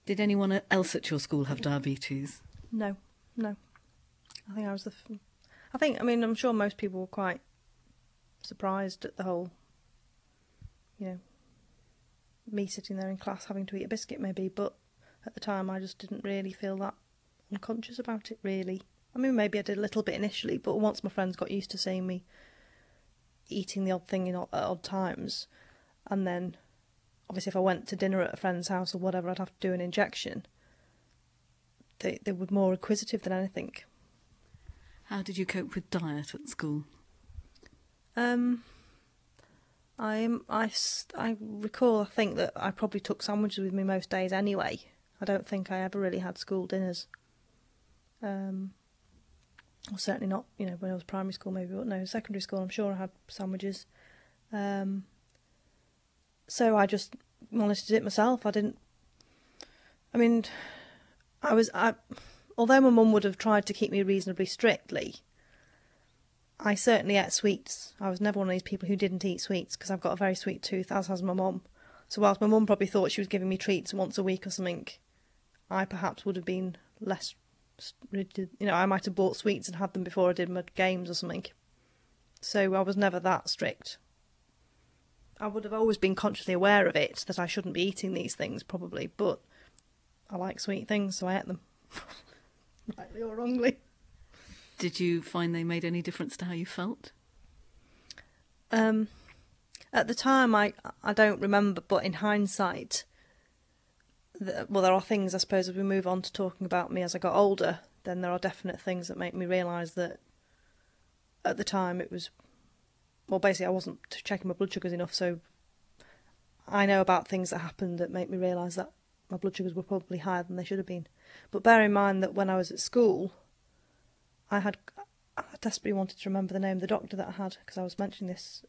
Did anyone else at your school have diabetes? No. I think I was I'm sure most people were quite surprised at the whole, me sitting there in class having to eat a biscuit maybe, but at the time I just didn't really feel that unconscious about it, really. I mean, maybe I did a little bit initially, but once my friends got used to seeing me eating the odd thing at odd times, and then obviously if I went to dinner at a friend's house or whatever, I'd have to do an injection. They were more inquisitive than anything. How did you cope with diet at school? I recall, I think that I probably took sandwiches with me most days anyway. I don't think I ever really had school dinners. Or certainly not, when I was primary school maybe, but no, secondary school I'm sure I had sandwiches. So I just monitored it myself. Although my mum would have tried to keep me reasonably strictly, I certainly ate sweets. I was never one of these people who didn't eat sweets, because I've got a very sweet tooth, as has my mum. So whilst my mum probably thought she was giving me treats once a week or something, I perhaps would have been less rigid. I might have bought sweets and had them before I did my games or something. So I was never that strict. I would have always been consciously aware of it, that I shouldn't be eating these things probably, but I like sweet things, so I ate them. Rightly or wrongly. Did you find they made any difference to how you felt? At the time, I don't remember, but in hindsight, there are things, I suppose, as we move on to talking about me as I got older, then there are definite things that make me realise that at the time it was... Well, basically, I wasn't checking my blood sugars enough, so I know about things that happened that make me realise that my blood sugars were probably higher than they should have been. But bear in mind that when I was at school, I desperately wanted to remember the name of the doctor that I had, because I was mentioning this.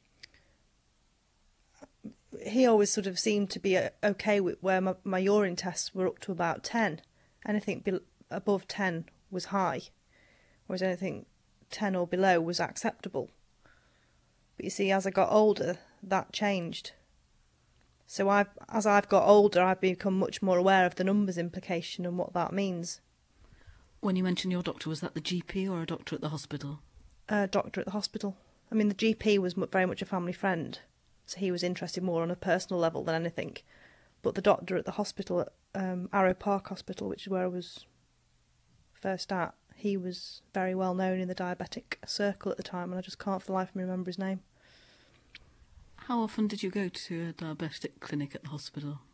He always sort of seemed to be okay with where my urine tests were up to about 10. Anything above 10 was high, whereas anything 10 or below was acceptable. But you see, as I got older, that changed. So as I've got older, I've become much more aware of the numbers implication and what that means. When you mentioned your doctor, was that the GP or a doctor at the hospital? A doctor at the hospital. I mean, the GP was very much a family friend, so he was interested more on a personal level than anything. But the doctor at the hospital, at Arrow Park Hospital, which is where I was first at, he was very well known in the diabetic circle at the time, and I just can't for the life of me remember his name. How often did you go to a diabetic clinic at the hospital?